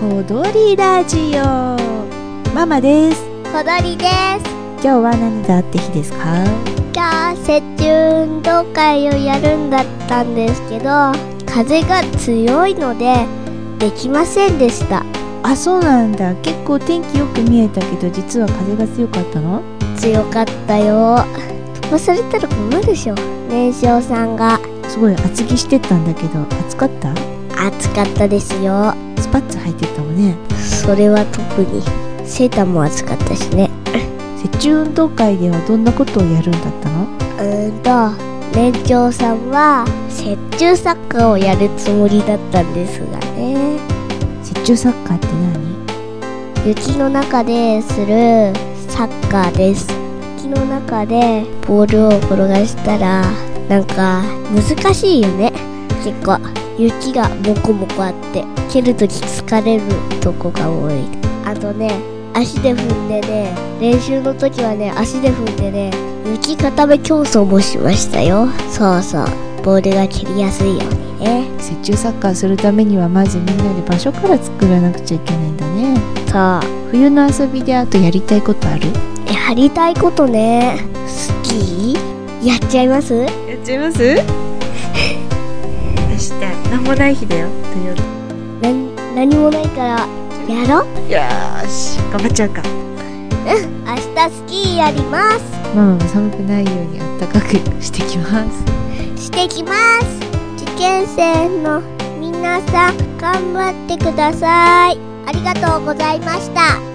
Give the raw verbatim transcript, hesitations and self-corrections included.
小鳥ラジオ。ママです。 小鳥です。 今日は何があって日ですか？ 今日雪中運動会をやるんだったんですけど、風が強いのでできませんでした。 あ、そうなんだ。結構天気よく見えたけど、実は風が強かったの？ 強かったよ。飛ばされたら困るでしょ。年少さんがすごい厚着してたんだけど、暑かった？ 暑かったですよ。 スパッツ履いてたもんね。 それは特に。セーターも暑かったしね。 雪中運動会ではどんなことをやるんだったの？ うーんと年長さんは雪中サッカーをやるつもりだったんですがね。 雪中サッカーって何？ 雪の中でするサッカーです。雪の中でボールを転がしたらなんか難しいよね。結構雪がモコモコあって蹴るとき疲れるとこが多い。あとね、足で踏んでね、練習の時はね、足で踏んでね、雪固め競争もしましたよ。そうそう、ボールが蹴りやすいようにね。 雪中サッカーするためにはまずみんなで場所から作らなくちゃいけないんだね。 そう。 冬の遊びであとやりたいことある？ やりたいことね、スキーやっちゃいます？ やっちゃいます？明日何もない日だよ、土曜日。 な何もないからやろう。 よーし、頑張っちゃうか。 うん、明日スキーやります。 ママも寒くないようにあったかくしてきます。 してきます。受験生の皆さん頑張ってください。ありがとうございました。